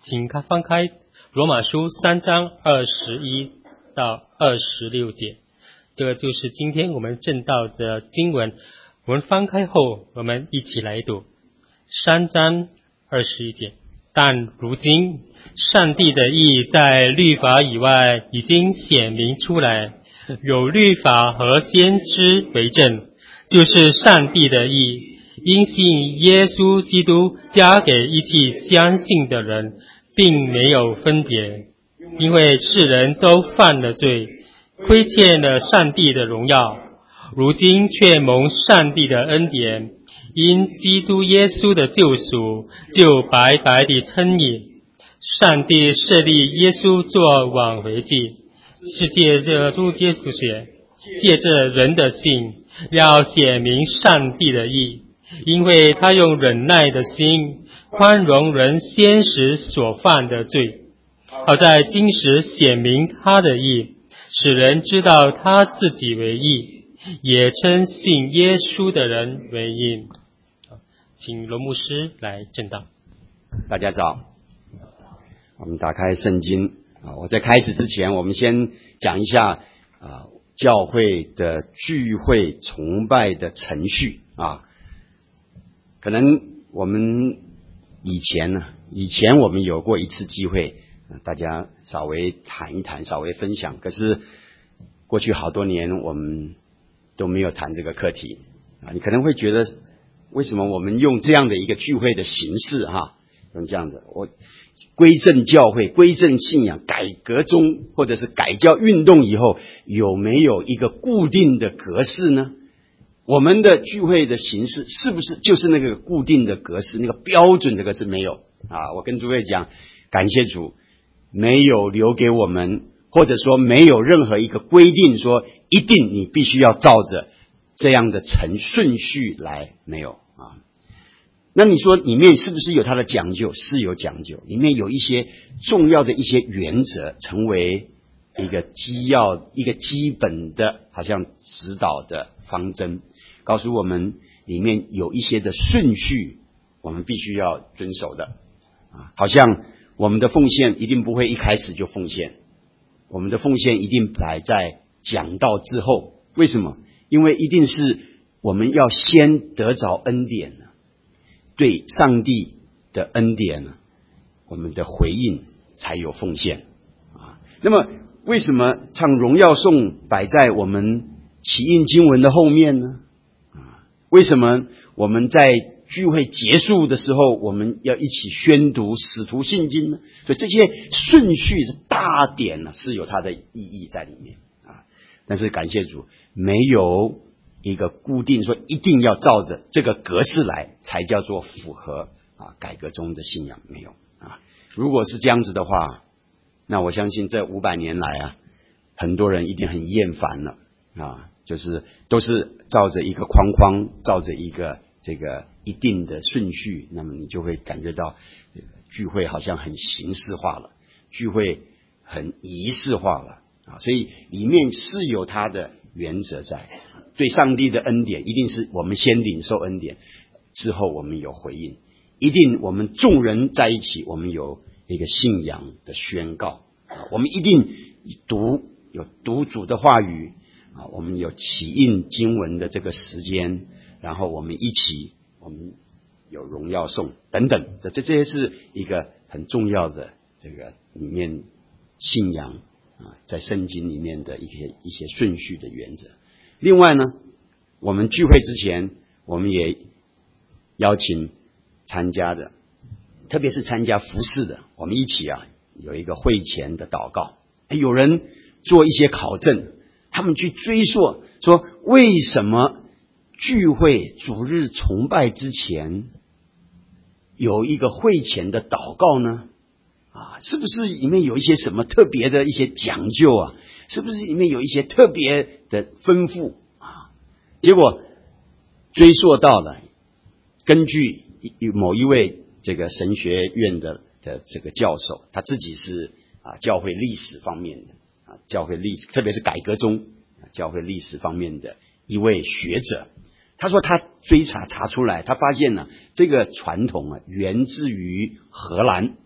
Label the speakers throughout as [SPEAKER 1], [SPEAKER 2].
[SPEAKER 1] 请翻开罗马书3章21到26节，这个就是今天我们正道的经文。我们翻开后，我们一起来读3章21节。但如今上帝的义在律法以外已经显明出来，有律法和先知为证，就是上帝的义，因信耶稣基督加给一切相信的人，并没有分别，因为世人都犯了罪，亏欠了上帝的荣耀，如今却蒙上帝的恩典，因基督耶稣的救赎，就白白地称义。上帝设立耶稣做挽回祭，是借着主耶稣血，借着人的信，要显明上帝的义，因为他用忍耐的心宽容人先时所犯的罪，好在今时显明他的义，使人知道他自己为义，也称信耶稣的人为义。请罗牧师来证道。
[SPEAKER 2] 大家早，我们打开圣经我在开始之前，我们先讲一下教会的聚会崇拜的程序可能我们以前我们有过一次机会，大家稍微谈一谈，稍微分享，可是过去好多年我们都没有谈这个课题你可能会觉得为什么我们用这样的一个聚会的形式用这样子，我归正教会、归正信仰、改革中或者是改教运动以后，有没有一个固定的格式呢？我们的聚会的形式是不是就是那个固定的格式，那个标准的格式？没有我跟诸位讲，感谢主，没有留给我们，或者说没有任何一个规定说一定你必须要照着这样的顺序来，没有那你说里面是不是有它的讲究？是有讲究，里面有一些重要的一些原则，成为一个一个基本的好像指导的方针，告诉我们里面有一些的顺序我们必须要遵守的好像我们的奉献一定不会一开始就奉献，我们的奉献一定摆在讲道之后。为什么？因为一定是我们要先得着恩典，对上帝的恩典我们的回应才有奉献那么为什么唱荣耀颂摆在我们起印经文的后面呢为什么我们在聚会结束的时候我们要一起宣读使徒信经呢？所以这些顺序的大点是有它的意义在里面但是感谢主，没有一个固定说一定要照着这个格式来才叫做符合改革中的信仰，没有如果是这样子的话，那我相信这500年来很多人一定很厌烦了就是都是照着一个框框，照着一个这个一定的顺序，那么你就会感觉到这个聚会好像很形式化了，聚会很仪式化了所以里面是有它的原则在。对上帝的恩典，一定是我们先领受恩典，之后我们有回应，一定我们众人在一起，我们有一个信仰的宣告我们一定有读主的话语我们有起印经文的这个时间，然后我们一起，我们有荣耀颂等等的，这些是一个很重要的这个里面信仰在圣经里面的一些顺序的原则。另外呢，我们聚会之前，我们也邀请参加的，特别是参加服事的，我们一起有一个会前的祷告。有人做一些考证，他们去追溯说，为什么聚会主日崇拜之前有一个会前的祷告呢？是不是里面有一些什么特别的一些讲究是不是里面有一些特别的吩咐结果追溯到了，根据某一位这个神学院的这个教授，他自己是教会历史方面的教会历史，特别是改革中教会历史方面的一位学者，他说他查出来，他发现这个传统源自于荷兰。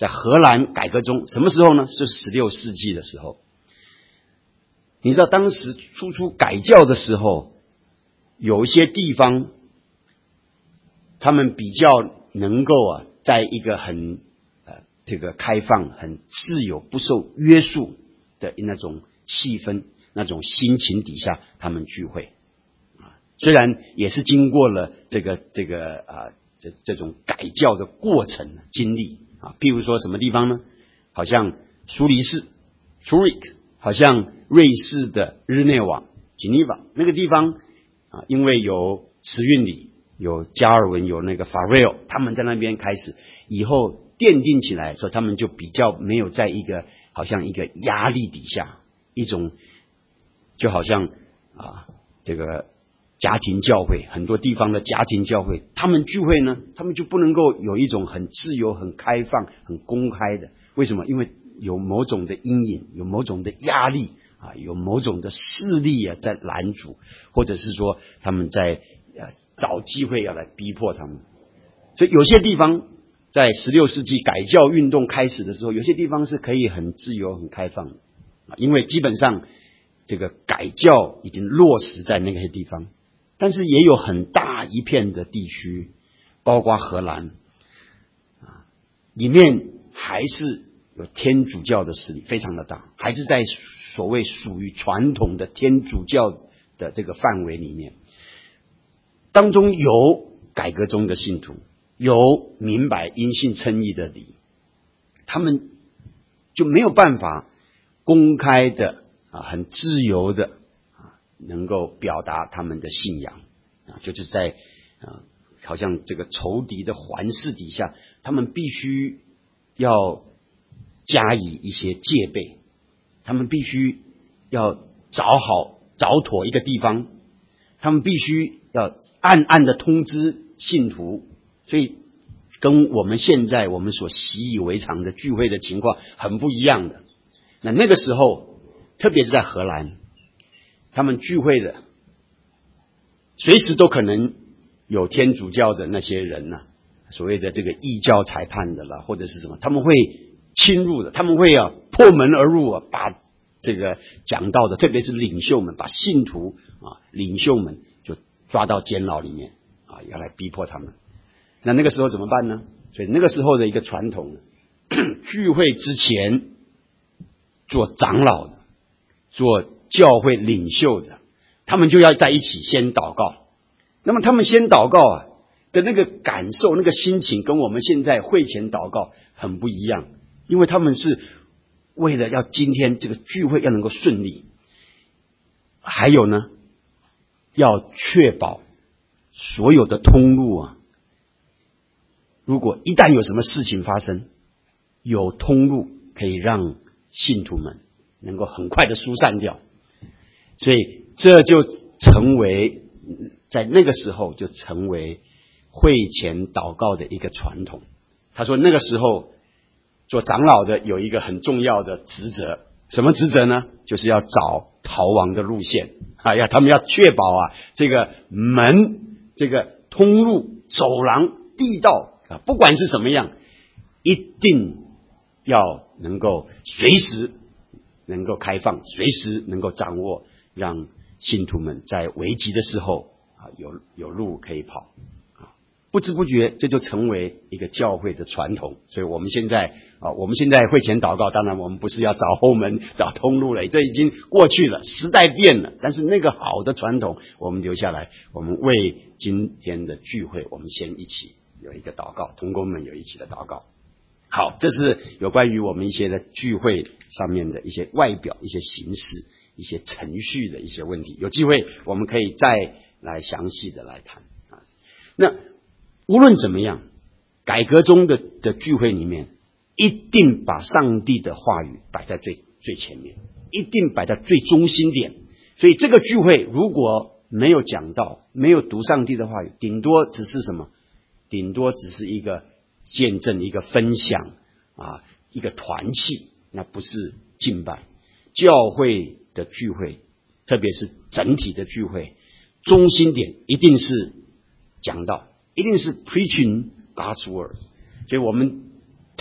[SPEAKER 2] 在荷兰改革中，什么时候呢？是16世纪的时候。你知道当时初改教的时候，有一些地方他们比较能够在一个很这个开放、很自由、不受约束的那种气氛、那种心情底下，他们聚会虽然也是经过了这种改教的过程经历譬如说什么地方呢？好像苏黎世 Zurich， 好像瑞士的日内瓦 Geneva 那个地方因为有慈运理、有加尔文、有那个法瑞尔，他们在那边开始以后奠定起来，所以他们就比较没有在一个好像一个压力底下，一种就好像这个家庭教会，很多地方的家庭教会，他们聚会呢，他们就不能够有一种很自由、很开放、很公开的。为什么？因为有某种的阴影，有某种的压力有某种的势力在拦阻，或者是说他们在找机会要来逼迫他们。所以有些地方在16世纪改教运动开始的时候，有些地方是可以很自由、很开放的因为基本上这个改教已经落实在那些地方。但是也有很大一片的地区，包括荷兰里面还是有天主教的势力非常的大，还是在所谓属于传统的天主教的这个范围里面。当中有改革中的信徒，有明白因信称义的理，他们就没有办法公开的很自由的能够表达他们的信仰就是在好像这个仇敌的环视底下，他们必须要加以一些戒备，他们必须要找妥一个地方，他们必须要暗暗的通知信徒，所以跟我们现在我们所习以为常的聚会的情况很不一样的。那个时候特别是在荷兰，他们聚会的随时都可能有天主教的那些人所谓的这个异教裁判的啦，或者是什么，他们会侵入的，他们会破门而入把这个讲道的，特别是领袖们，把信徒领袖们就抓到监牢里面要来逼迫他们。那个时候怎么办呢？所以那个时候的一个传统聚会之前做长老的，做教会领袖的，他们就要在一起先祷告。那么他们先祷告的那个感受，那个心情跟我们现在会前祷告很不一样，因为他们是为了要今天这个聚会要能够顺利，还有呢要确保所有的通路如果一旦有什么事情发生，有通路可以让信徒们能够很快的疏散掉。所以这就成为在那个时候就成为会前祷告的一个传统。他说那个时候做长老的有一个很重要的职责，什么职责呢？就是要找逃亡的路线他们要确保这个门、这个通路、走廊、地道不管是什么样，一定要能够随时能够开放，随时能够掌握，让信徒们在危急的时候有路可以跑不知不觉这就成为一个教会的传统。所以我们现在会前祷告，当然我们不是要找后门找通路了，这已经过去了，时代变了，但是那个好的传统我们留下来，我们为今天的聚会我们先一起有一个祷告，同工们有一起的祷告。好，这是有关于我们一些的聚会上面的一些外表、一些形式、一些程序的一些问题，有机会我们可以再来详细的来谈那无论怎么样，改革中的聚会里面一定把上帝的话语摆在最前面，一定摆在最中心点。所以这个聚会如果没有讲道，没有读上帝的话语，顶多只是什么？顶多只是一个见证，一个分享一个团契，那不是敬拜。教会的聚会，特别是整体的聚会，中心点一定是讲道，一定是 preaching God's words。所以我们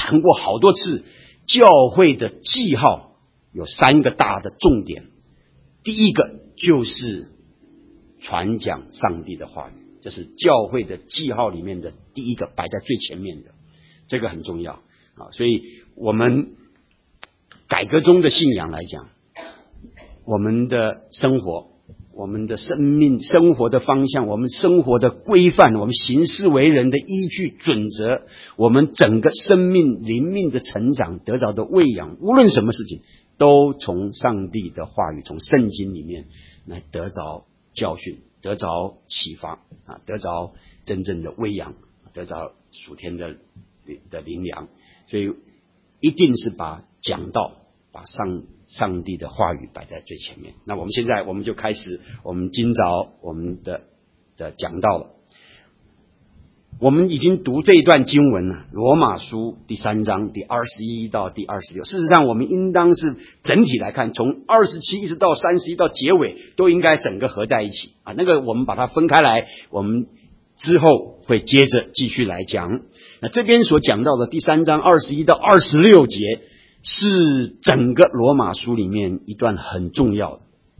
[SPEAKER 2] 谈过好多次，教会的记号有3个大的重点。第一个就是传讲上帝的话语，这是教会的记号里面的第一个，摆在最前面的，这个很重要啊。所以我们改革中的信仰来讲，我们的生活，我们的生命生活的方向，我们生活的规范，我们行事为人的依据准则，我们整个生命灵命的成长得着的喂养，无论什么事情都从上帝的话语，从圣经里面来得着教训，得着启发啊，得着真正的喂养，得着属天的灵粮。所以一定是把讲道，把上帝的话语摆在最前面。那我们现在就开始我们今早我们的讲道了。我们已经读这一段经文了，罗马书第3章第21到第26。事实上我们应当是整体来看，从27一直到31到结尾都应该整个合在一起啊。那个我们把它分开来，我们之后会接着继续来讲。那这边所讲到的第3章21到26节是整个罗马书里面一段很重要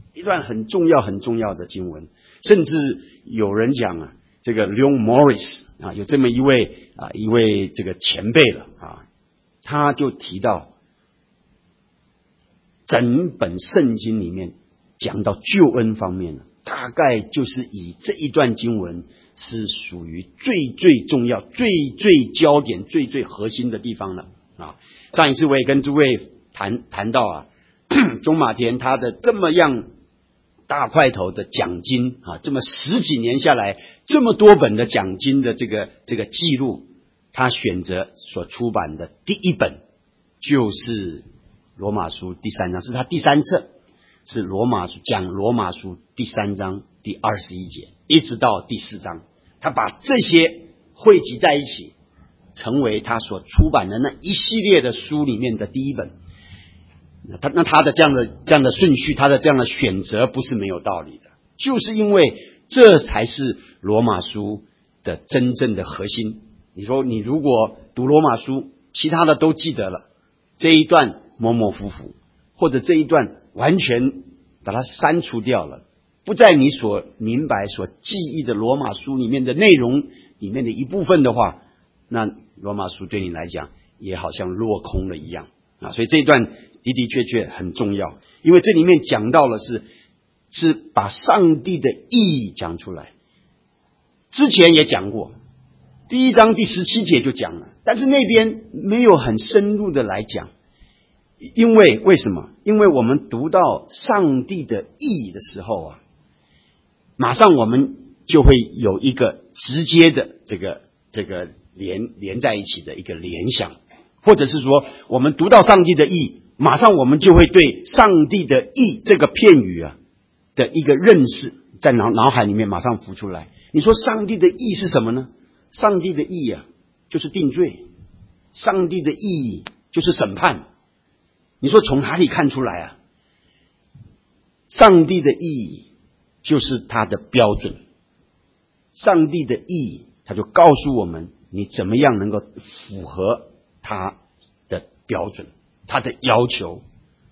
[SPEAKER 2] 的经文，甚至有人讲啊，这个 Leon Morris 啊，有这么一位这个前辈了啊，他就提到整本圣经里面讲到救恩方面呢，大概就是以这一段经文是属于最重要、最焦点、最核心的地方了啊。上一次我也跟诸位谈到啊，钟马田他的这么样大块头的讲经啊，这么10几年下来，这么多本的讲经的这个记录，他选择所出版的第一本就是罗马书第3章，是他第3册，是罗马书第3章第21节一直到第4章，他把这些汇集在一起，成为他所出版的那一系列的书里面的第一本。他的这样的顺序，他的这样的选择不是没有道理的，就是因为这才是罗马书的真正的核心。你说你如果读罗马书，其他的都记得了，这一段模模糊糊，或者这一段完全把它删除掉了，不在你所明白所记忆的罗马书里面的内容里面的一部分的话，那罗马书对你来讲也好像落空了一样啊。所以这一段的确很重要，因为这里面讲到了是把上帝的意义讲出来。之前也讲过，第1章第17节就讲了，但是那边没有很深入的来讲。为什么？因为我们读到上帝的意义的时候啊，马上我们就会有一个直接的这个连在一起的一个联想，或者是说我们读到上帝的意义，马上我们就会对上帝的义这个片语啊的一个认识在脑海里面马上浮出来。你说上帝的义是什么呢？上帝的义啊就是定罪，上帝的义就是审判。你说从哪里看出来啊？上帝的义就是他的标准，上帝的义他就告诉我们你怎么样能够符合他的标准，他的要求。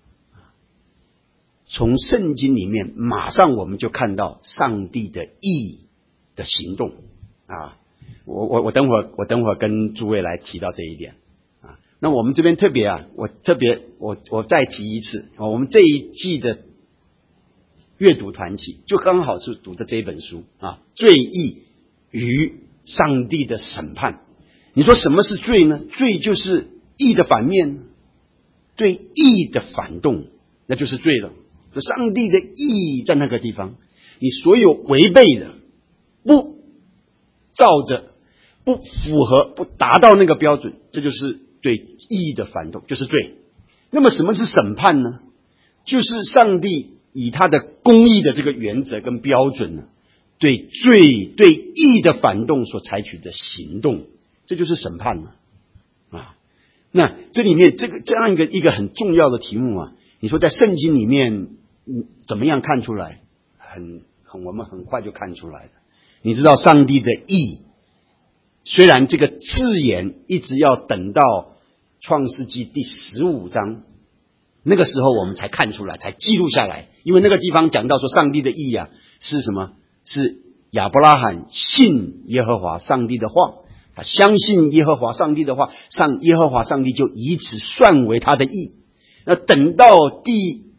[SPEAKER 2] 从圣经里面马上我们就看到上帝的义的行动啊！我等会儿跟诸位来提到这一点啊。那我们这边我再提一次啊，我们这一季的阅读团体就刚好是读的这一本书啊，罪义与上帝的审判。你说什么是罪呢？罪就是义的反面，对义的反动，那就是罪了。上帝的义在那个地方，你所有违背的，不照着，不符合，不达到那个标准，这就是对义的反动，就是罪。那么什么是审判呢？就是上帝以他的公义的这个原则跟标准呢，对罪对义的反动所采取的行动，这就是审判嘛啊。那这里面这样一个很重要的题目啊，你说在圣经里面怎么样看出来？我们很快就看出来了。你知道上帝的义，虽然这个字眼一直要等到创世纪第15章，那个时候我们才看出来，才记录下来。因为那个地方讲到说，上帝的意啊是什么？是亚伯拉罕信耶和华上帝的话，他相信耶和华上帝的话，耶和华上帝就以此算为他的义。那等到第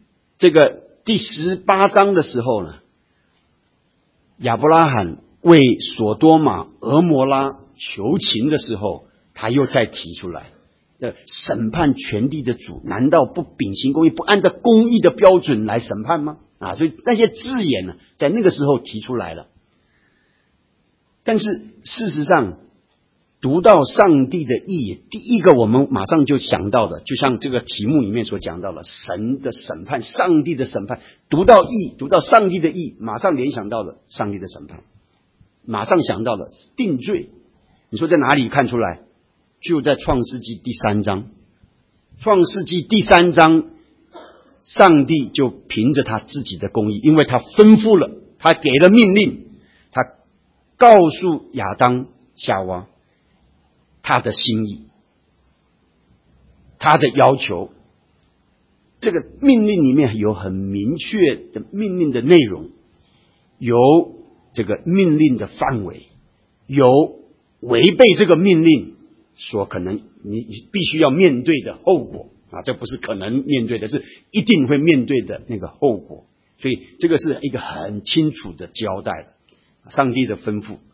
[SPEAKER 2] 18章的时候呢，亚伯拉罕为所多玛、俄摩拉求情的时候，他又再提出来，这审判全地的主，难道不秉行公义，不按照公义的标准来审判吗？所以那些字眼呢，在那个时候提出来了。但是事实上，读到上帝的义，第一个我们马上就想到的，就像这个题目里面所讲到的，神的审判，上帝的审判。读到义，读到上帝的义，马上联想到了上帝的审判，马上想到了定罪。你说在哪里看出来？就在创世纪第3章。创世纪第3章，上帝就凭着他自己的公义，因为他吩咐了，他给了命令，他告诉亚当夏娃他的心意，他的要求。这个命令里面有很明确的命令的内容，有这个命令的范围，有违背这个命令所可能你必须要面对的后果这不是可能面对的，是一定会面对的那个后果。所以这个是一个很清楚的交代，上帝的吩咐。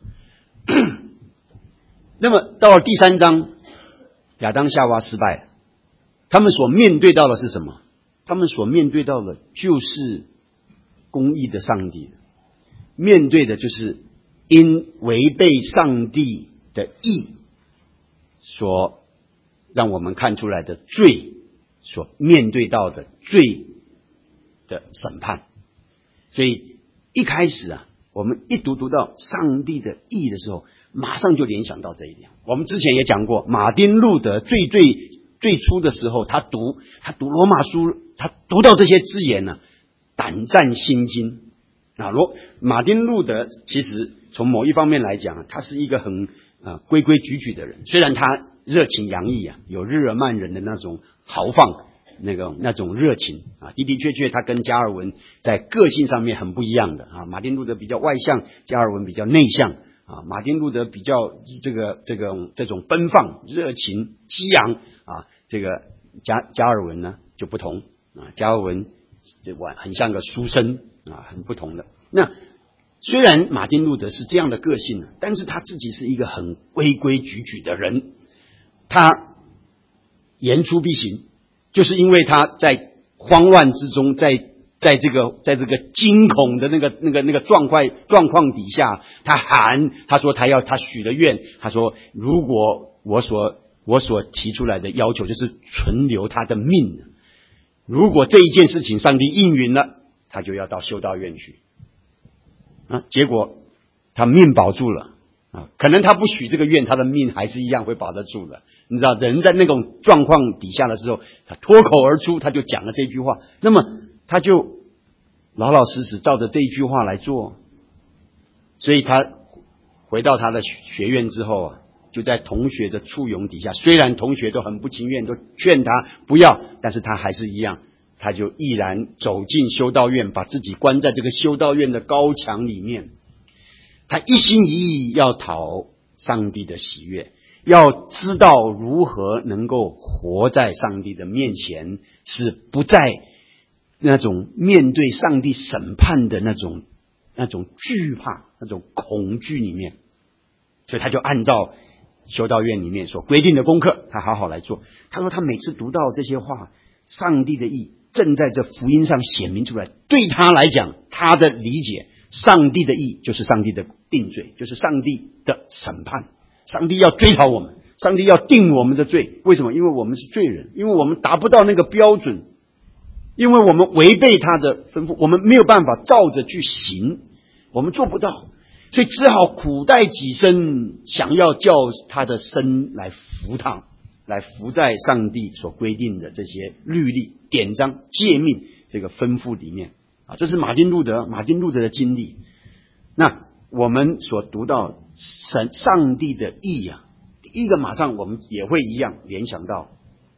[SPEAKER 2] 那么到了第3章，亚当夏娃失败了，他们所面对到的是什么？他们所面对到的就是公义的上帝，面对的就是因违背上帝的义所让我们看出来的罪，所面对到的罪的审判。所以一开始我们一读到上帝的义的时候，马上就联想到这一点。我们之前也讲过，马丁路德最初的时候，他读罗马书，他读到这些字眼呢，胆战心惊马丁路德其实从某一方面来讲，他是一个很规规矩矩的人，虽然他热情洋溢有日耳曼人的那种豪放，那种热情的确他跟加尔文在个性上面很不一样的马丁路德比较外向，加尔文比较内向马丁路德比较这种奔放、热情、激昂这个加尔文呢就不同加尔文很像个书生很不同的。那虽然马丁路德是这样的个性，但是他自己是一个很规规矩矩的人，他言出必行，就是因为他在慌乱之中，在这个惊恐的那个状况底下，他说他许了愿，他说如果我所提出来的要求就是存留他的命，如果这一件事情上帝应允了，他就要到修道院去结果他命保住了可能他不许这个愿，他的命还是一样会保得住的。你知道人在那种状况底下的时候，他脱口而出，他就讲了这句话，那么他就老老实实照着这一句话来做。所以他回到他的学院之后就在同学的簇拥底下，虽然同学都很不情愿，都劝他不要，但是他还是一样，他就毅然走进修道院，把自己关在这个修道院的高墙里面。他一心一意要讨上帝的喜悦，要知道如何能够活在上帝的面前，是不在那种面对上帝审判的那种惧怕、那种恐惧里面。所以他就按照修道院里面所规定的功课，他好好来做。他说他每次读到这些话，上帝的义正在这福音上显明出来，对他来讲，他的理解，上帝的义就是上帝的定罪，就是上帝的审判。上帝要追讨我们，上帝要定我们的罪。为什么？因为我们是罪人，因为我们达不到那个标准，因为我们违背他的吩咐，我们没有办法照着去行，我们做不到，所以只好苦待己身，想要叫他的身来服他，来服在上帝所规定的这些律例、典章、诫命这个吩咐里面这是马丁路德的经历。那我们所读到上帝的义第一个马上我们也会一样联想到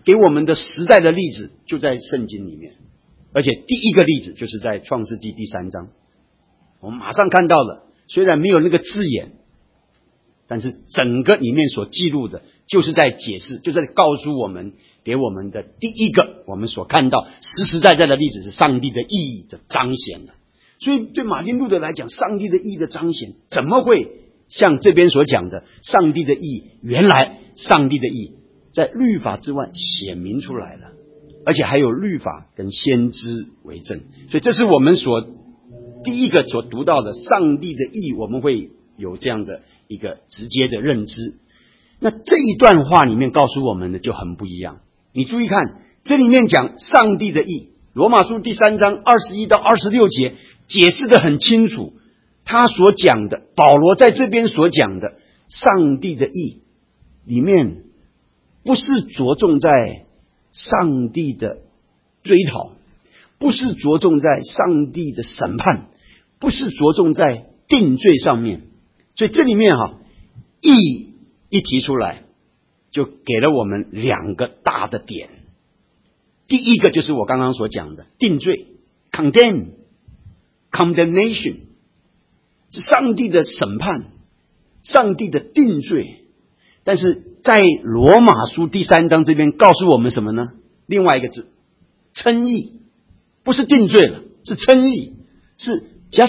[SPEAKER 2] 给我们的实在的例子就在圣经里面，而且第一个例子就是在创世纪第3章，我们马上看到了，虽然没有那个字眼，但是整个里面所记录的就是在解释，就在告诉我们，给我们的第一个我们所看到实实在在的例子是上帝的意义的彰显了。所以对马丁路德来讲，上帝的意义的彰显怎么会像这边所讲的上帝的意义，原来上帝的意义在律法之外显明出来了，而且还有律法跟先知为证。所以这是我们所第一个所读到的上帝的意义，我们会有这样的一个直接的认知。那这一段话里面告诉我们的就很不一样，你注意看，这里面讲上帝的意，罗马书第3章21到26节解释得很清楚，他所讲的，保罗在这边所讲的上帝的意里面，不是着重在上帝的追讨，不是着重在上帝的审判，不是着重在定罪上面。所以这里面意一提出来，就给了我们2个大的点。第一个就是我刚刚所讲的定罪 condemnation， 是上帝的审判，上帝的定罪。但是在罗马书第3章这边告诉我们什么呢？另外一个字，称义，不是定罪了，是称义，是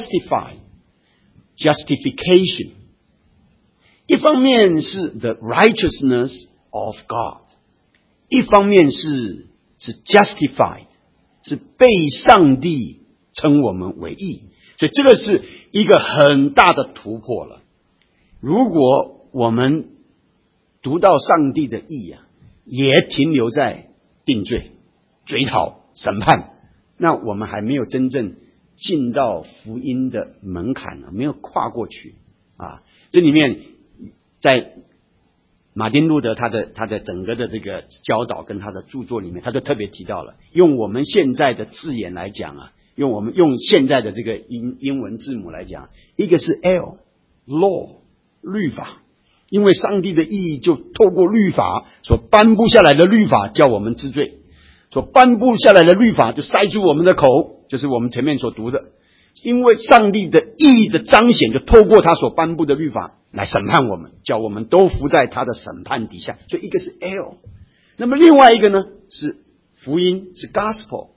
[SPEAKER 2] justification。一方面是 the righteousness of God， 一方面是 justified， 是被上帝称我们为义。所以这个是一个很大的突破了。如果我们读到上帝的义也停留在定罪、追讨、审判，那我们还没有真正进到福音的门槛没有跨过去这里面在马丁路德他的整个的这个教导跟他的著作里面，他就特别提到了，用我们现在的字眼来讲用现在的这个英文字母来讲，一个是 L law 律法，因为上帝的意义就透过律法所颁布下来的律法叫我们知罪，所颁布下来的律法就塞住我们的口，就是我们前面所读的，因为上帝的意义的彰显就透过他所颁布的律法来审判我们，叫我们都服在他的审判底下。所以一个是 L， 那么另外一个呢是福音，是 gospel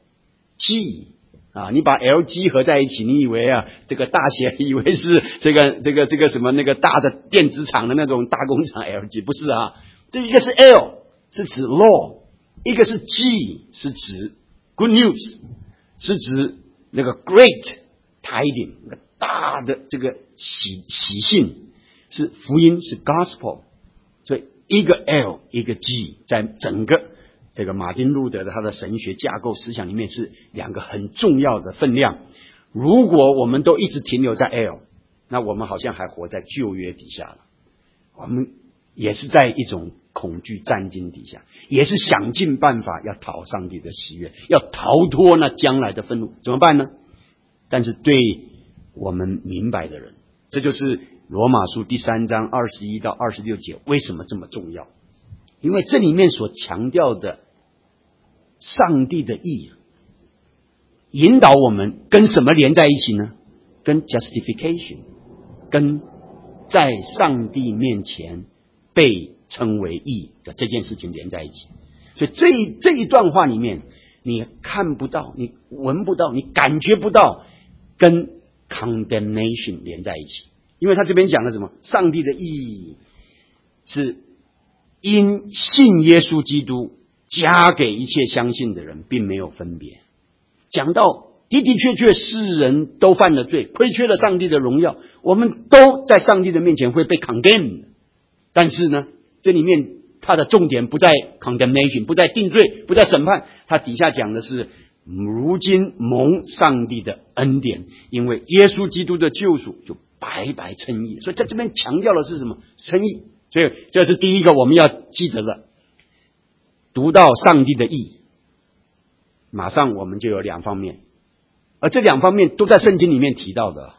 [SPEAKER 2] G你把 LG 合在一起，你以为这个大写以为是这个什么那个大的电子厂的那种大工厂 LG， 不是这一个是 L 是指 law， 一个是 G 是指 good news， 是指那个 great tiding， 那个大的这个喜信，是福音，是 gospel。 所以一个 L 一个 G 在整个这个马丁路德的他的神学架构思想里面是2个很重要的分量。如果我们都一直停留在 L， 那我们好像还活在旧约底下了，我们也是在一种恐惧战惊底下，也是想尽办法要讨上帝的喜悦，要逃脱那将来的愤怒，怎么办呢？但是对我们明白的人，这就是罗马书第3章21到26节为什么这么重要。因为这里面所强调的上帝的义引导我们跟什么连在一起呢？跟 justification， 跟在上帝面前被称为义的这件事情连在一起。所以这一段话里面，你看不到，你闻不到，你感觉不到跟 condemnation 连在一起。因为他这边讲的什么？上帝的义是因信耶稣基督加给一切相信的人，并没有分别。讲到的的确确世人都犯了罪，亏缺了上帝的荣耀，我们都在上帝的面前会被 condemn。 但是呢，这里面它的重点不在 condemnation， 不在定罪，不在审判，它底下讲的是如今蒙上帝的恩典，因为耶稣基督的救赎就白白称义。所以在这边强调的是什么？称义。所以这是第一个我们要记得的，读到上帝的义，马上我们就有2方面，而这2方面都在圣经里面提到的，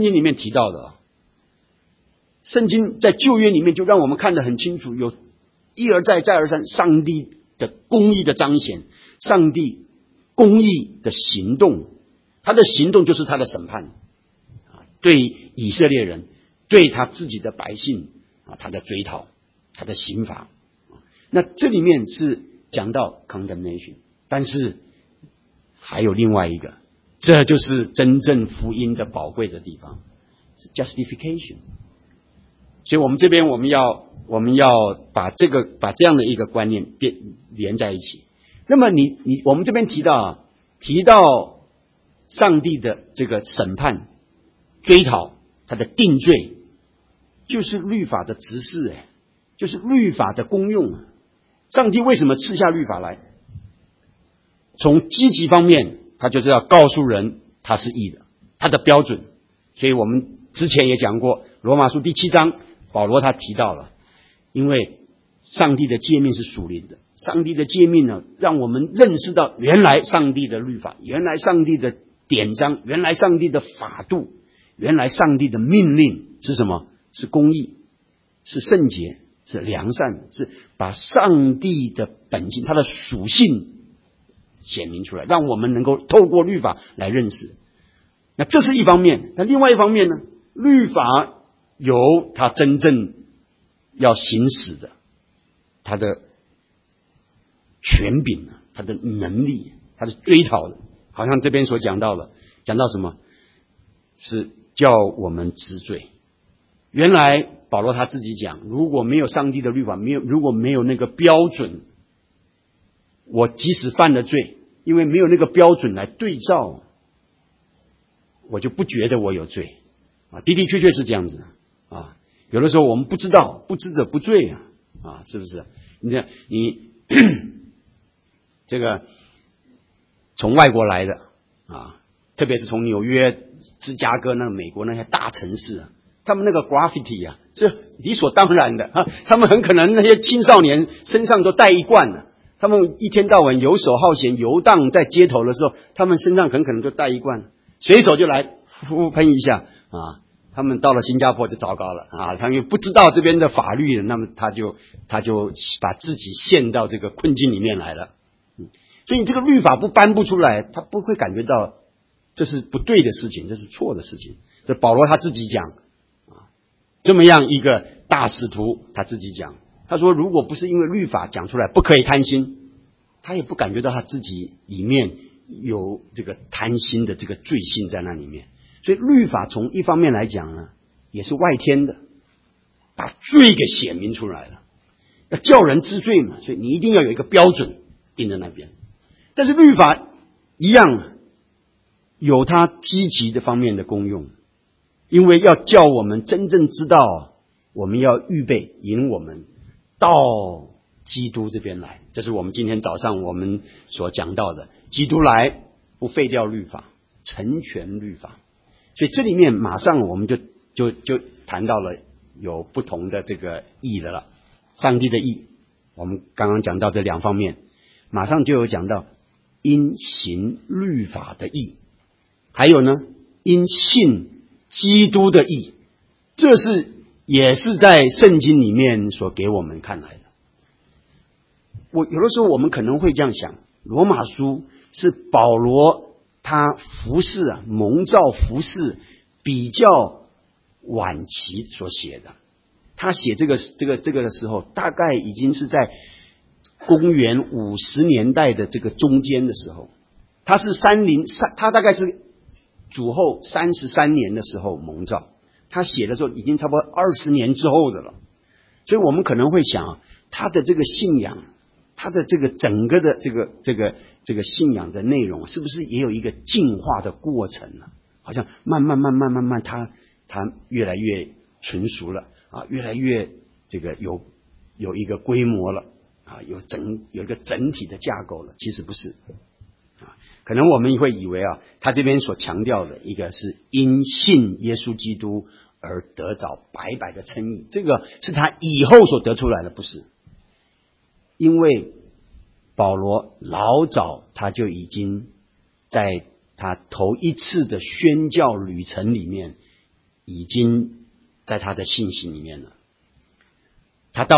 [SPEAKER 2] 圣经在旧约里面就让我们看得很清楚，有一而再再而三，上帝的公义的彰显，上帝公义的行动，他的行动就是他的审判对以色列人，对他自己的百姓他的追讨，他的刑罚。那这里面是讲到 condemnation， 但是还有另外一个，这就是真正福音的宝贵的地方，是 justification。 所以我们这边我们要把这样的一个观念连在一起。那么我们这边提到上帝的这个审判、追讨，他的定罪，就是律法的执事，就是律法的功用。上帝为什么赐下律法来？从积极方面，他就是要告诉人他是义的，他的标准。所以我们之前也讲过，罗马书第7章，保罗他提到了，因为上帝的诫命是属灵的，上帝的诫命呢，让我们认识到原来上帝的律法，原来上帝的典章，原来上帝的法度，原来上帝的命令是什么？是公义，是圣洁，是良善，是把上帝的本性，他的属性显明出来，让我们能够透过律法来认识。那这是一方面。那另外一方面呢，律法有他真正要行使的他的权柄，他的能力，他的追讨的，好像这边所讲到的，讲到什么？是叫我们知罪。原来保罗他自己讲，如果没有上帝的律法，如果没有那个标准，我即使犯了罪，因为没有那个标准来对照，我就不觉得我有罪的的确确是这样子有的时候我们不知道，不知者不罪是不是？你这个从外国来的特别是从纽约、芝加哥那美国那些大城市他们那个 graffiti 是理所当然的他们很可能那些青少年身上都带一罐他们一天到晚游手好闲游荡在街头的时候，他们身上很可能就带一罐，随手就来喷一下他们到了新加坡就糟糕了他们不知道这边的法律，那么他就把自己陷到这个困境里面来了。所以你这个律法颁布出来，他不会感觉到这是不对的事情，这是错的事情。这保罗他自己讲这么样一个大使徒，他自己讲，他说如果不是因为律法讲出来不可以贪心，他也不感觉到他自己里面有这个贪心的这个罪性在那里面。所以律法从一方面来讲呢，也是外天的，把罪给显明出来了，要叫人知罪嘛，所以你一定要有一个标准定在那边。但是律法一样有它积极的方面的功用，因为要叫我们真正知道，我们要预备引我们到基督这边来。这是我们今天早上我们所讲到的，基督来不废掉律法，成全律法。所以这里面马上我们就谈到了有不同的这个义的了。上帝的义，我们刚刚讲到这两方面，马上就有讲到因行律法的义，还有呢因信基督的义，这也是在圣经里面所给我们看来的。有的时候我们可能会这样想，罗马书是保罗他服侍蒙召服侍比较晚期所写的。他写这个的时候，大概已经是在公元50年代的这个中间的时候。他大概是主后33年的时候蒙召，他写的时候已经差不多20年之后的了。所以我们可能会想，他的这个信仰，他的这个整个的这个信仰的内容，是不是也有一个进化的过程呢？好像慢慢他越来越纯熟了越来越这个有一个规模了有一个整体的架构了。其实不是可能我们会以为他这边所强调的一个是因信耶稣基督而得着白白的称义，这个是他以后所得出来的，不是。因为保罗老早他就已经在他头一次的宣教旅程里面，已经在他的信息里面了。他到了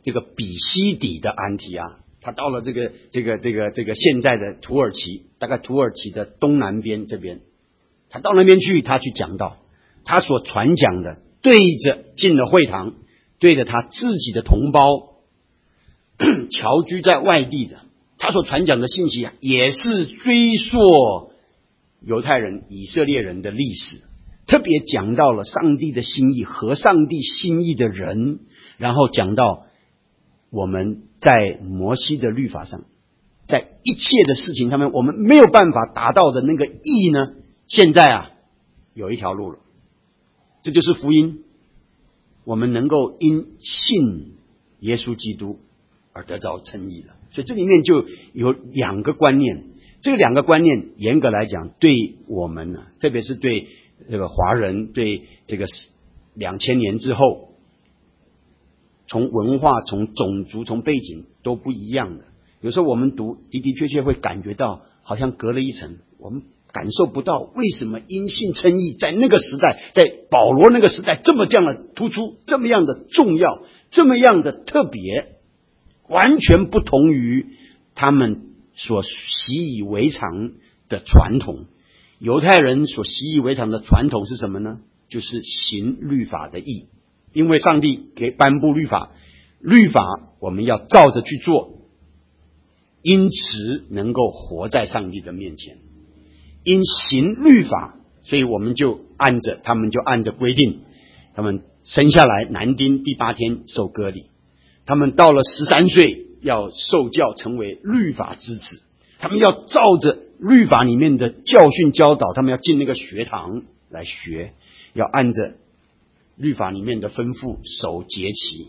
[SPEAKER 2] 这个比西底的安提阿，他到了这个现在的土耳其，大概土耳其的东南边这边，他到那边去，他去讲道，他所传讲的对着进了会堂，对着他自己的同胞侨居在外地的，他所传讲的信息也是追溯犹太人以色列人的历史，特别讲到了上帝的心意和上帝心意的人，然后讲到我们在摩西的律法上，在一切的事情上面我们没有办法达到的那个义呢，现在有一条路了，这就是福音，我们能够因信耶稣基督而得着称义了。所以这里面就有两个观念，这两个观念严格来讲对我们呢，特别是对这个华人，对这个2000年之后，从文化、从种族、从背景都不一样的。有时候我们读的的确确会感觉到好像隔了一层，我们感受不到为什么因信称义在那个时代，在保罗那个时代这样的突出，这么样的重要，这么样的特别，完全不同于他们所习以为常的传统。犹太人所习以为常的传统是什么呢？就是行律法的义，因为上帝给颁布律法，律法我们要照着去做，因此能够活在上帝的面前。因行律法，所以他们就按着规定，他们生下来男丁第8天受割礼，他们到了13岁要受教成为律法之子，他们要照着律法里面的教训教导，他们要进那个学堂来学，要按着律法里面的吩咐守节期，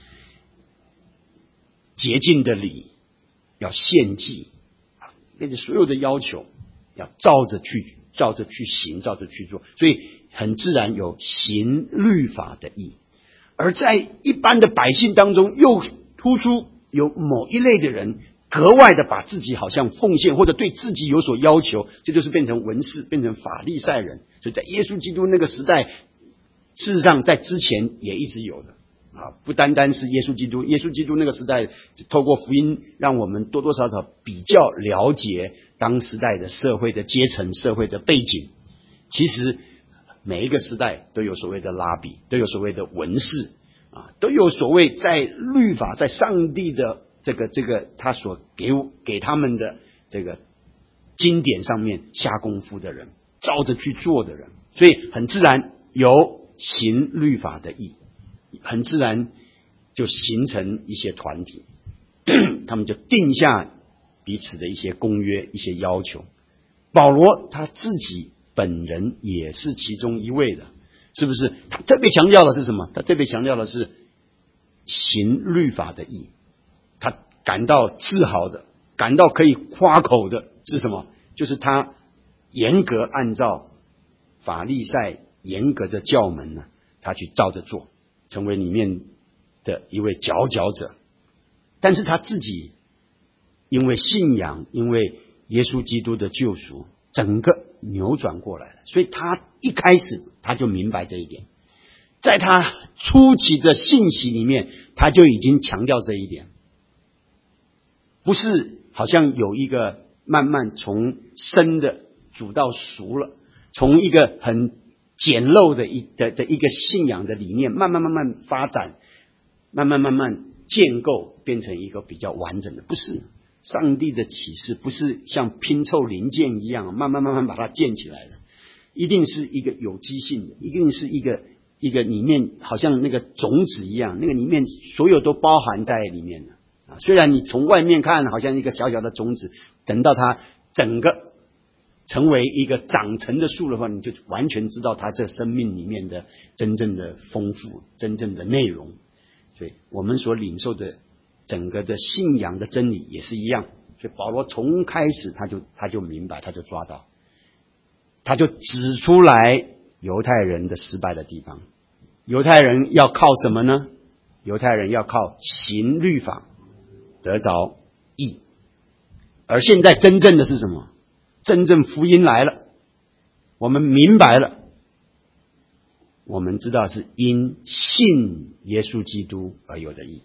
[SPEAKER 2] 洁净的礼，要献祭，那些所有的要求要照着去行，照着去做，所以很自然有行律法的义。而在一般的百姓当中，又突出有某一类的人格外的把自己好像奉献，或者对自己有所要求，这就是变成文士，变成法利赛人。所以在耶稣基督那个时代，事实上在之前也一直有的不单单是耶稣基督那个时代透过福音让我们多多少少比较了解当时代的社会的阶层、社会的背景。其实每一个时代都有所谓的拉比，都有所谓的文士都有所谓在律法，在上帝的这个他所给他们的这个经典上面下功夫的人，照着去做的人，所以很自然有行律法的义，很自然就形成一些团体他们就定下彼此的一些公约、一些要求。保罗他自己本人也是其中一位的，是不是？他特别强调的是什么？他特别强调的是行律法的义，他感到自豪的，感到可以夸口的是什么？就是他严格按照法利赛严格的教门他去照着做，成为里面的一位佼佼者。但是他自己因为信仰，因为耶稣基督的救赎，整个扭转过来了。所以他一开始他就明白这一点，在他初期的信息里面，他就已经强调这一点，不是好像有一个慢慢从生的煮到熟了，从一个很简陋的一个信仰的理念，慢慢发展，慢慢建构，变成一个比较完整的。不是上帝的启示，不是像拼凑零件一样慢慢把它建起来的，一定是一个有机性的，一定是一个里面好像那个种子一样，那个里面所有都包含在里面的虽然你从外面看好像一个小小的种子，等到它整个成为一个长成的树的话，你就完全知道它这生命里面的真正的丰富，真正的内容。所以我们所领受的整个的信仰的真理也是一样。所以保罗从开始他就明白，他就抓到，他就指出来犹太人的失败的地方。犹太人要靠什么呢？犹太人要靠行律法得着义。而现在真正的是什么？真正福音来了，我们明白了，我们知道是因信耶稣基督而有的义。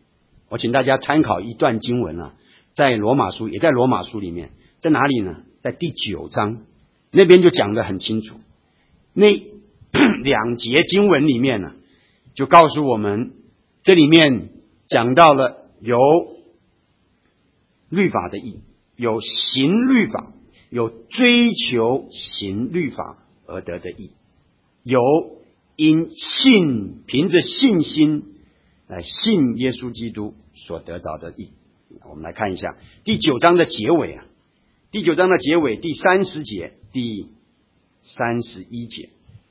[SPEAKER 2] 我请大家参考一段经文啊，在罗马书，也在罗马书里面，在哪里呢？在第9章那边就讲得很清楚。那2节经文里面呢，就告诉我们，这里面讲到了有律法的义，有行律法，有追求行律法而得的义，有凭着信心来信耶稣基督所得着的义。我们来看一下第9章的结尾啊，第9章的结尾第30节、第31节，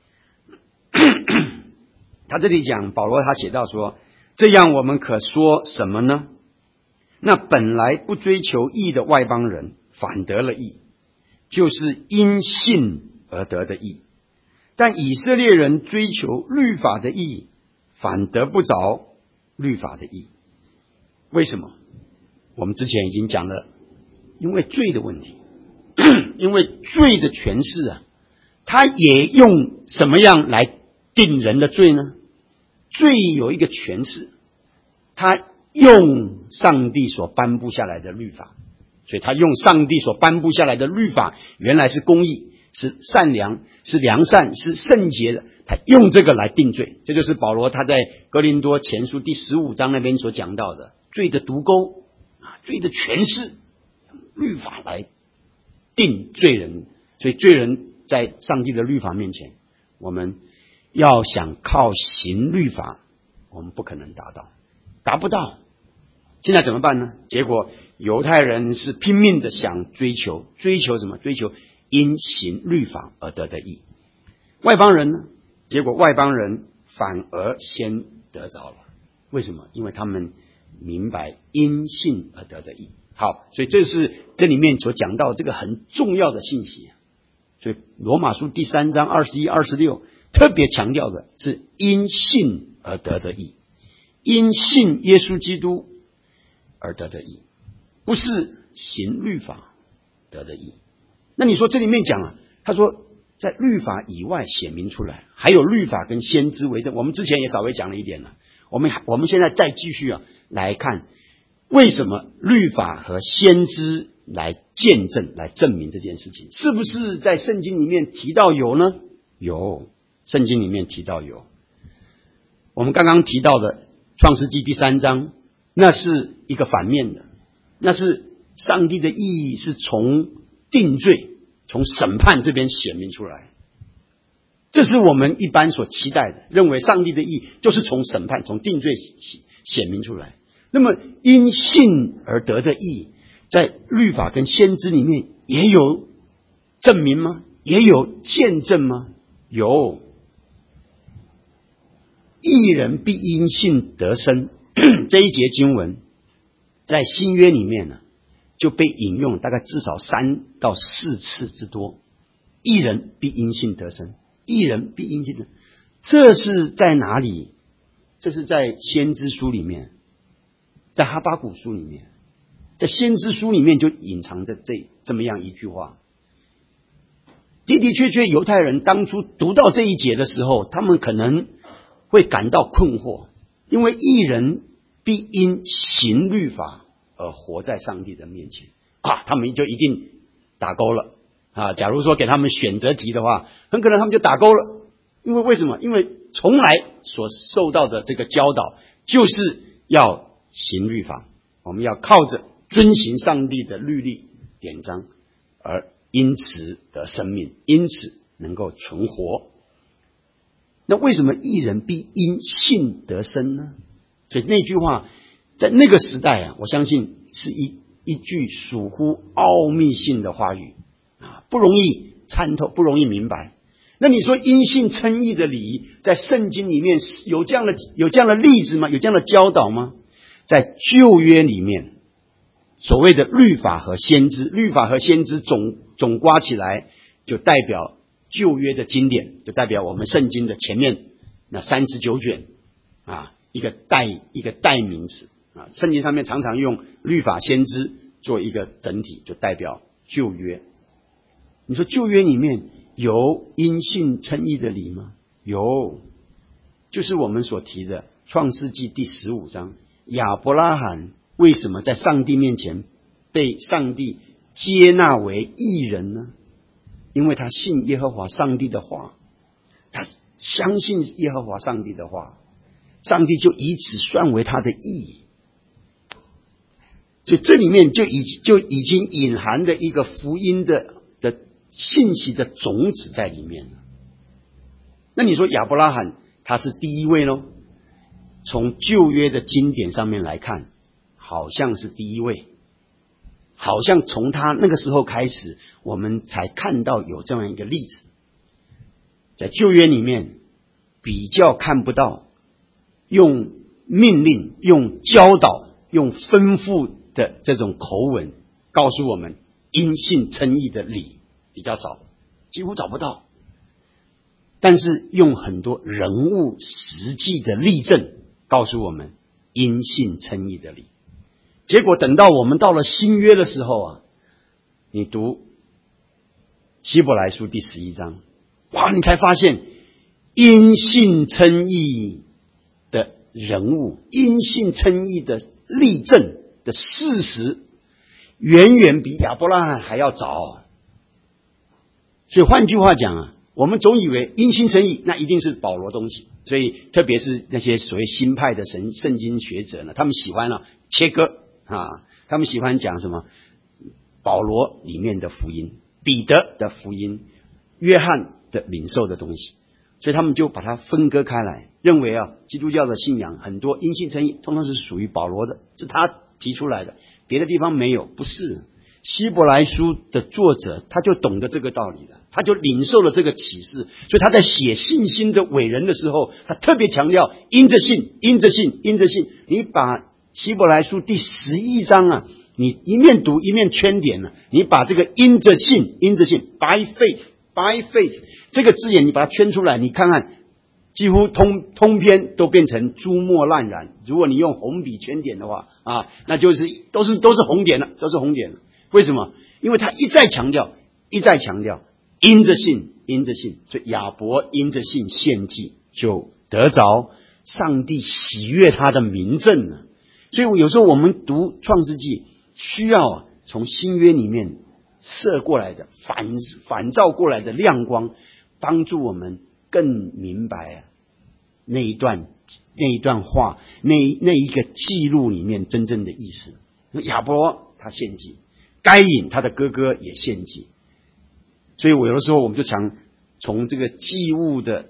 [SPEAKER 2] 他这里讲，保罗他写到说，这样我们可说什么呢？那本来不追求义的外邦人反得了义，就是因信而得的义。但以色列人追求律法的义，反得不着律法的义。为什么？我们之前已经讲了，因为罪的问题，因为罪的诠释啊，他也用什么样来定人的罪呢？罪有一个诠释，他用上帝所颁布下来的律法，所以他用上帝所颁布下来的律法，原来是公义，是善良，是良善，是圣洁的，他用这个来定罪。这就是保罗他在哥林多前书第15章那边所讲到的罪的毒钩啊，罪的诠释，律法来定罪人。所以罪人在上帝的律法面前，我们要想靠行律法，我们不可能达不到。现在怎么办呢？结果犹太人是拼命的想追求什么？追求因行律法而得的义。外邦人呢？结果外邦人反而先得着了。为什么？因为他们明白因信而得的义。好，所以这是这里面所讲到这个很重要的信息。所以罗马书第3章21、26特别强调的是因信而得的义，因信耶稣基督而得的义，不是行律法得的义。那你说这里面讲啊，他说在律法以外显明出来，还有律法跟先知为证。我们之前也稍微讲了一点了，我们现在再继续啊来看，为什么律法和先知来见证、来证明这件事情，是不是在圣经里面提到有呢？有，圣经里面提到有。我们刚刚提到的创世纪第3章，那是一个反面的，那是上帝的意义是从定罪、从审判这边显明出来。这是我们一般所期待的，认为上帝的意义就是从审判、从定罪显明出来。那么因信而得的义，在律法跟先知里面也有证明吗？也有见证吗？有。义人必因信得生这一节经文在新约里面呢，就被引用大概至少3到4次之多。义人必因信得生，义人必因信得生，这是在哪里？这是在先知书里面，在哈巴谷书里面，在先知书里面就隐藏着这么样一句话。的的确确犹太人当初读到这一节的时候，他们可能会感到困惑，因为义人必因行律法而活在上帝的面前啊，他们就一定打勾了啊。假如说给他们选择题的话，很可能他们就打勾了。因为为什么？因为从来所受到的这个教导就是要行律法，我们要靠着遵行上帝的律例典章，而因此得生命，因此能够存活。那为什么义人必因信得生呢？所以那句话在那个时代啊，我相信是一句属乎奥秘性的话语啊，不容易参透，不容易明白。那你说因信称义的礼仪，在圣经里面有这样的例子吗？有这样的教导吗？在旧约里面，所谓的律法和先知，律法和先知总括起来，就代表旧约的经典，就代表我们圣经的前面那39卷啊，一个代名词啊。圣经上面常常用律法先知做一个整体，就代表旧约。你说旧约里面有因信称义的礼吗？有，就是我们所提的创世纪第15章， 亚伯拉罕为什么在上帝面前被上帝接纳为义人呢？因为他信耶和华上帝的话，他相信耶和华上帝的话，上帝就以此算为他的义。所以这里面就已经隐含的一个福音的信息的种子在里面了。那你说亚伯拉罕他是第一位咯？从旧约的经典上面来看，好像是第一位，好像从他那个时候开始，我们才看到有这样一个例子。在旧约里面比较看不到用命令、用教导、用吩咐的这种口吻告诉我们因信称义的理比较少，几乎找不到。但是用很多人物实际的例证告诉我们因信称义的理。结果等到我们到了新约的时候啊，你读希伯来书第11章，哇，你才发现因信称义的人物，因信称义的例证的事实，远远比亚伯拉罕还要早。所以换句话讲啊，我们总以为因信称义那一定是保罗东西，所以特别是那些所谓新派的圣经学者呢，他们喜欢切割啊，他们喜欢讲什么保罗里面的福音、彼得的福音、约翰的领受的东西，所以他们就把它分割开来，认为基督教的信仰很多因信称义通常是属于保罗的，是他提出来的，别的地方没有。不是，希伯来书的作者他就懂得这个道理了，他就领受了这个启示，所以他在写信心的伟人的时候，他特别强调因着信，因着信，因着信。你把希伯来书第11章啊，你一面读一面圈点了，你把这个因着信，因着信 by faith 这个字眼你把它圈出来，你看看几乎通篇都变成珠墨烂染。如果你用红笔圈点的话啊，那就是都是红点了，都是红点了。为什么？因为他一再强调因着信，因着信，所以亚伯因着信献祭，就得着上帝喜悦他的明证了。所以有时候我们读创世纪，需要从新约里面射过来的反照过来的亮光，帮助我们更明白那一段话，那一个记录里面真正的意思。亚伯他献祭，该隐他的哥哥也献祭，所以我有的时候我们就常从这个祭物的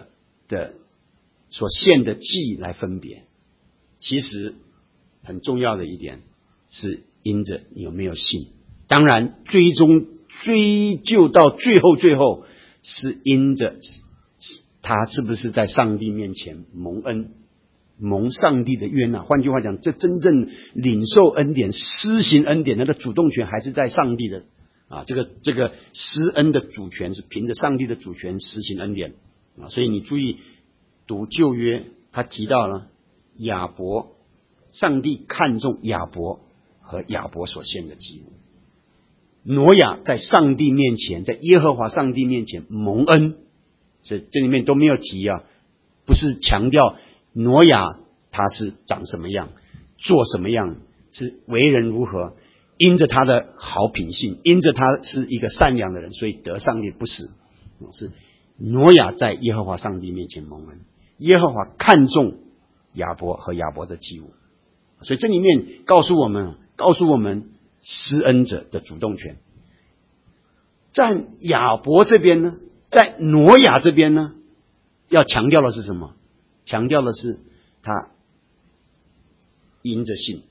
[SPEAKER 2] 所献的祭来分别。其实很重要的一点是因着你有没有信，当然追究到最后是因着他是不是在上帝面前蒙恩，蒙上帝的悦纳。换句话讲，这真正领受恩典、施行恩典的主动权还是在上帝的啊，这个施恩的主权是凭着上帝的主权施行恩典啊。所以你注意读旧约，他提到了亚伯，上帝看重亚伯和亚伯所献的祭物。挪亚在上帝面前，在耶和华上帝面前蒙恩，所以这里面都没有提不是强调挪亚他是长什么样，做什么样，是为人如何，因着他的好品性，因着他是一个善良的人，所以得上帝，不是挪亚在耶和华上帝面前蒙恩，耶和华看重亚伯和亚伯的祭物。所以这里面告诉我们施恩者的主动权。在亚伯这边呢，在挪亚这边呢，要强调的是什么？强调的是他因着信，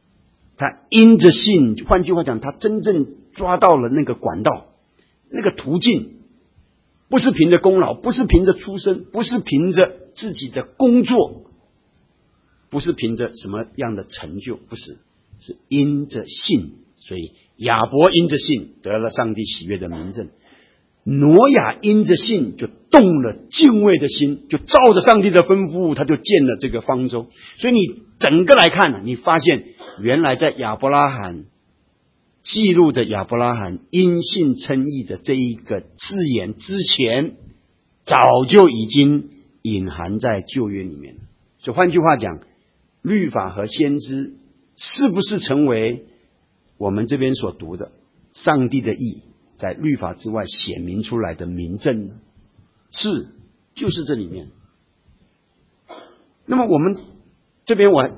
[SPEAKER 2] 换句话讲，他真正抓到了那个管道，那个途径，不是凭着功劳，不是凭着出身，不是凭着自己的工作，不是凭着什么样的成就，不是，是因着信。所以亚伯因着信得了上帝喜悦的明证，挪亚因着信就动了敬畏的心，就照着上帝的吩咐，他就建了这个方舟。所以你整个来看，你发现原来在亚伯拉罕记录着亚伯拉罕因信称义的这一个字眼之前，早就已经隐含在旧约里面了。所以换句话讲， 律法和先知是不是成为我们这边所读的上帝的义在律法之外显明出来的明证呢？是，就是这里面。那么我们这边我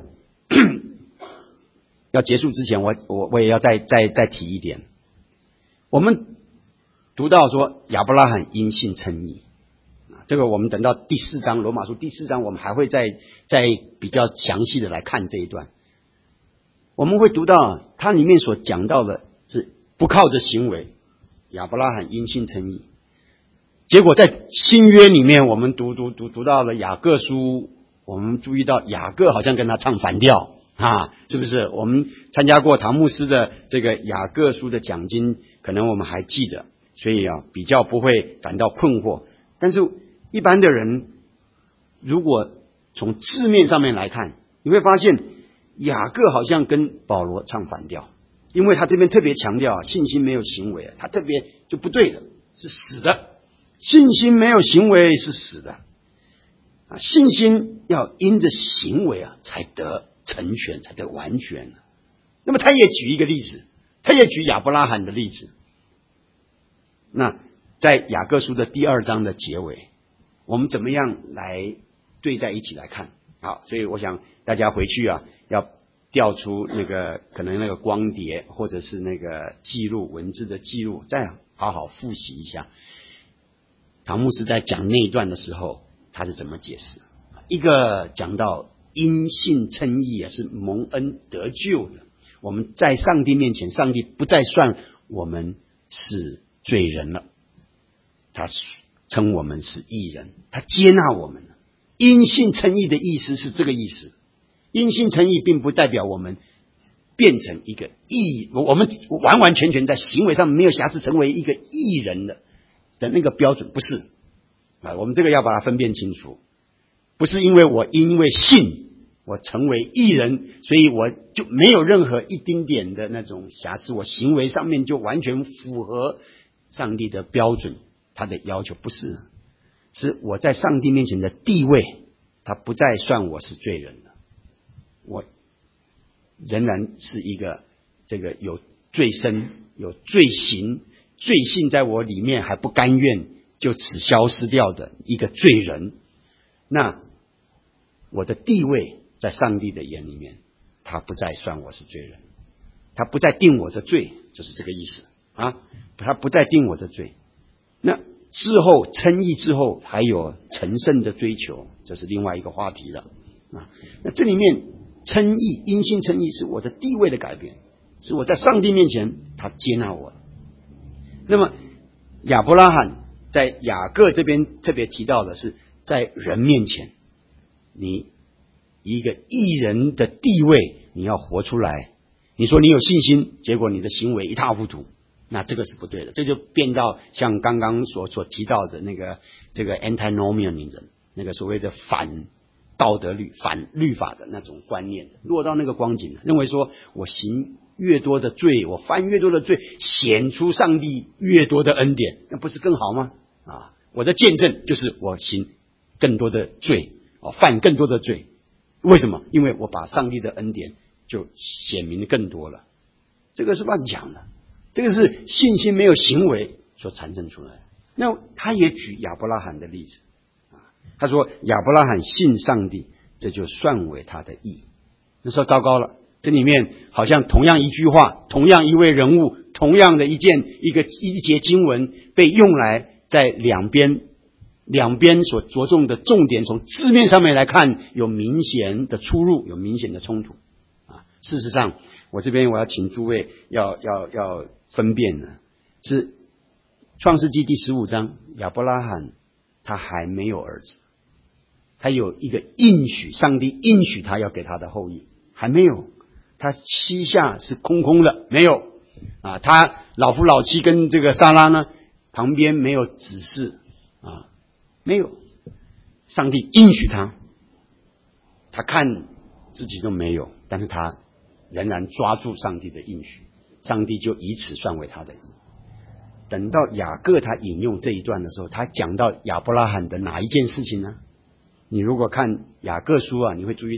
[SPEAKER 2] 要结束之前，我也要再提一点。我们读到说亚伯拉罕因信称义，这个我们等到第4章罗马书第4章，我们还会再比较详细的来看这一段。我们会读到它里面所讲到的是不靠着行为，亚伯拉罕因信称义。结果在新约里面，我们读到了雅各书，我们注意到雅各好像跟他唱反调啊，是不是？我们参加过唐牧师的这个雅各书的讲经，可能我们还记得，所以比较不会感到困惑。但是一般的人如果从字面上面来看，你会发现雅各好像跟保罗唱反调，因为他这边特别强调信心没有行为，他特别就不对的，是死的。信心没有行为是死的信心要因着行为才得成全，才得完全。那么他也举一个例子，他也举亚伯拉罕的例子。那在雅各书的第2章的结尾，我们怎么样来对在一起来看？好，所以我想大家回去要调出那个可能那个光碟或者是那个记录文字的记录，再好好复习一下唐牧师在讲那一段的时候他是怎么解释。一个讲到因信称义是蒙恩得救的，我们在上帝面前，上帝不再算我们是罪人了，他称我们是义人，他接纳我们了。因信称义的意思是这个意思。因信称义并不代表我们变成一个义，我们完完全全在行为上没有瑕疵成为一个义人的那个标准，不是我们这个要把它分辨清楚。不是因为信我成为义人，所以我就没有任何一丁点的那种瑕疵，我行为上面就完全符合上帝的标准，他的要求。不是，是我在上帝面前的地位，他不再算我是罪人了，我仍然是一个这个有罪身有罪行罪性在我里面还不甘愿就此消失掉的一个罪人。那我的地位在上帝的眼里面，他不再算我是罪人，他不再定我的罪，就是这个意思他不再定我的罪。那之后称义之后还有成圣的追求，这是另外一个话题了那这里面称义因信称义是我的地位的改变，是我在上帝面前他接纳我。那么亚伯拉罕在雅各这边特别提到的是，在人面前你一个义人的地位你要活出来。你说你有信心，结果你的行为一塌糊涂，那这个是不对的。这就变到像刚刚所提到的那个这个 antinomianism， 那个所谓的反道德律反律法的那种观念，落到那个光景，认为说我行越多的罪，我犯越多的罪，显出上帝越多的恩典，那不是更好吗我的见证就是我行更多的罪犯更多的罪。为什么？因为我把上帝的恩典就显明更多了。这个是乱讲的，这个是信心没有行为所产生出来的。那他也举亚伯拉罕的例子他说亚伯拉罕信上帝，这就算为他的义。那说糟糕了，这里面好像同样一句话，同样一位人物，同样的一节经文被用来在两边所着重的重点，从字面上面来看有明显的出入，有明显的冲突事实上我这边我要请诸位要分辨呢，是创世纪第15章亚伯拉罕他还没有儿子，他有一个应许，上帝应许他要给他的后裔，还没有，他膝下是空空的，没有他老夫老妻跟这个撒拉呢旁边没有子嗣没有，上帝应许他看自己都没有，但是他仍然抓住上帝的应许，上帝就以此算为他的义。等到雅各他引用这一段的时候，他讲到亚伯拉罕的哪一件事情呢？你如果看雅各书你会注意到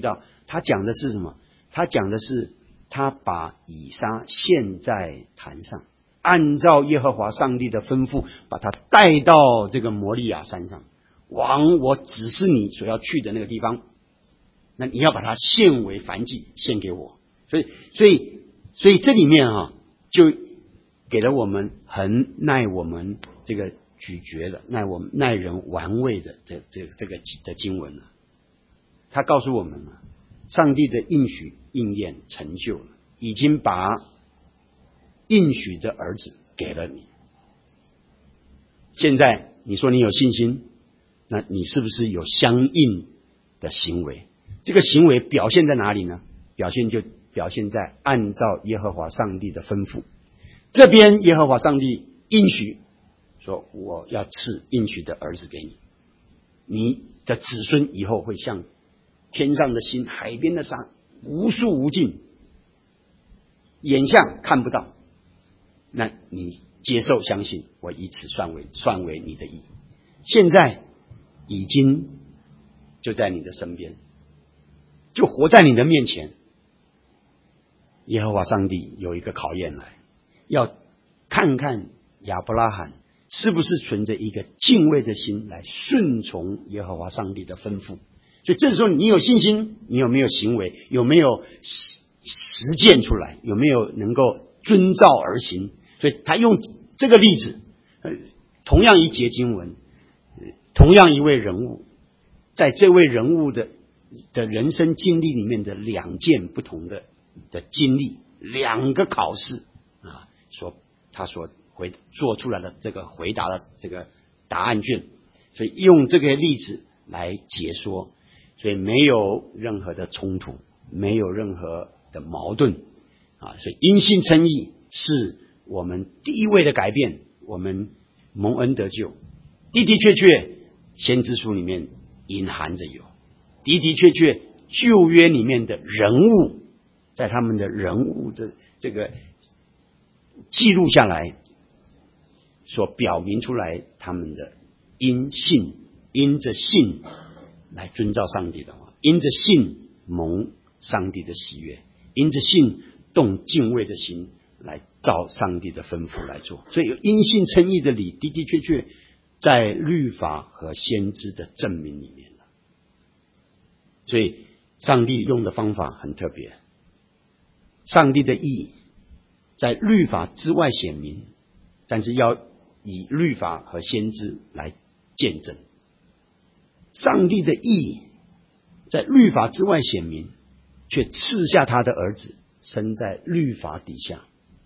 [SPEAKER 2] 他讲的是什么？他讲的是他把以撒献在坛上，按照耶和华上帝的吩咐，把他带到这个摩利亚山上，往我指示你所要去的那个地方，那你要把它献为燔祭，献给我。所以这里面就给了我们很耐我们这个咀嚼的、耐人玩味的这个的经文了。他告诉我们了，上帝的应许应验成就了，已经把应许的儿子给了你。现在你说你有信心，那你是不是有相应的行为？这个行为表现在哪里呢？表现在按照耶和华上帝的吩咐。这边耶和华上帝应许说，我要赐应许的儿子给你，你的子孙以后会像天上的星、海边的沙，无数无尽，眼下看不到，那你接受相信，我以此算为你的义。现在已经就在你的身边，就活在你的面前。耶和华上帝有一个考验来，要看看亚伯拉罕是不是存着一个敬畏的心来顺从耶和华上帝的吩咐。所以这时候你有信心，你有没有行为，有没有实践出来，有没有能够遵照而行。所以他用这个例子，同样一节经文，同样一位人物，在这位人物的人生经历里面的两件不同的经历，两个考试他所做出来的这个回答的这个答案卷，所以用这个例子来解说，所以没有任何的冲突，没有任何的矛盾所以因信称义是我们第一位的改变，我们蒙恩得救，的的确确先知书里面隐含着有，的的确确旧约里面的人物，在他们的人物的这个记录下来，所表明出来他们的因着信来遵照上帝的话，因着信蒙上帝的喜悦，因着信动敬畏的心来照上帝的吩咐来做。所以有因信称义的理，的的确确在律法和先知的证明里面了。所以上帝用的方法很特别，上帝的义在律法之外显明，但是要以律法和先知来见证。上帝的义在律法之外显明，却赐下他的儿子生在律法底下，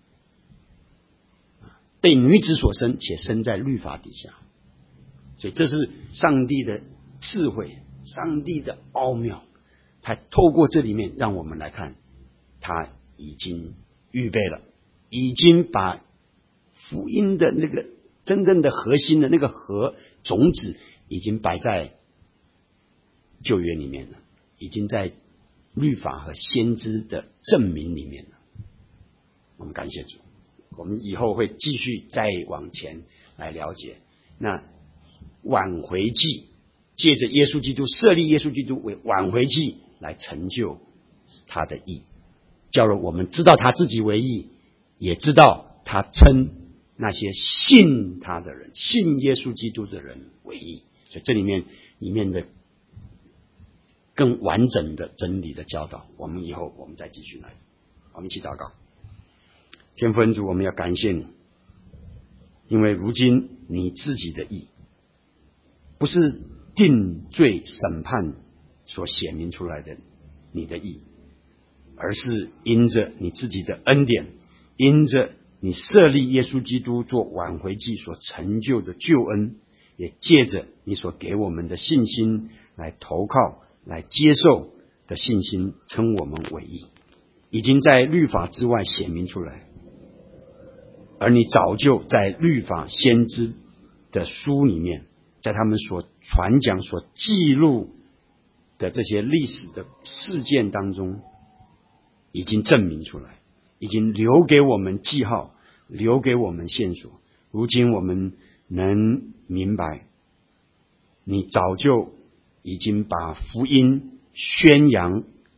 [SPEAKER 2] 被女子所生，且生在律法底下。所以这是上帝的智慧，上帝的奥妙，他透过这里面让我们来看，他已经预备了，已经把福音的那个真正的核心的那个种子已经摆在旧约里面了，已经在律法和先知的证明里面了。我们感谢主，我们以后会继续再往前来了解那挽回祭，借着耶稣基督设立耶稣基督为挽回祭来成就他的义，叫了我们知道他自己为义，也知道他称那些信他的人，信耶稣基督的人为义。所以这里面的更完整的真理的教导，我们以后我们再继续来。我们一起祷告。天父恩主，我们要感谢你，因为如今你自己的义不是定罪审判所显明出来的你的义，而是因着你自己的恩典，因着你设立耶稣基督做挽回祭所成就的救恩，也借着你所给我们的信心来投靠来接受的信心，称我们为义，已经在律法之外显明出来。而你早就在律法先知的书里面，在他们所传讲所记录的这些历史的事件当中，已经证明出来，已经留给我们记号，留给我们线索。如今我们能明白，你早就已经把福音宣扬，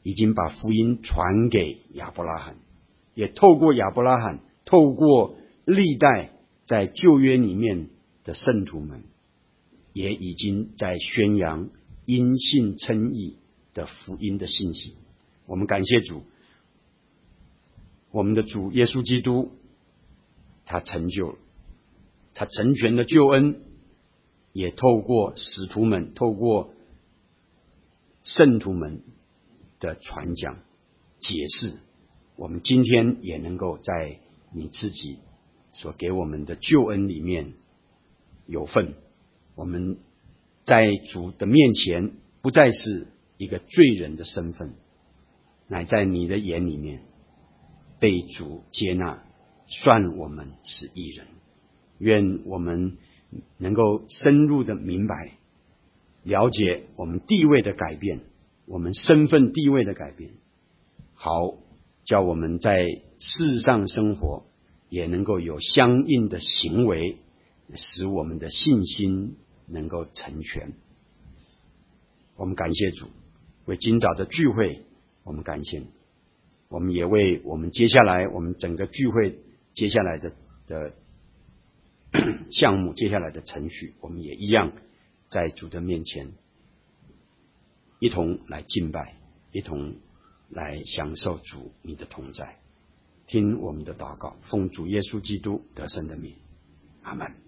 [SPEAKER 2] 已经把福音传给亚伯拉罕，也透过亚伯拉罕，透过历代在旧约里面的圣徒们，也已经在宣扬因信称义的福音的信息。我们感谢主，我们的主耶稣基督，他成就了，他成全了救恩，也透过使徒们，透过圣徒们的传讲解释，我们今天也能够在你自己所给我们的救恩里面有份。我们在主的面前不再是一个罪人的身份，乃在你的眼里面被主接纳，算我们是义人。愿我们能够深入的明白了解我们地位的改变，我们身份地位的改变，好叫我们在世上生活也能够有相应的行为，使我们的信心能够成全。我们感谢主，为今早的聚会我们感谢你，我们也为我们接下来我们整个聚会接下来的项目，接下来的程序，我们也一样在主的面前一同来敬拜，一同来享受主你的同在。听我们的祷告，奉主耶稣基督得胜的名，阿们。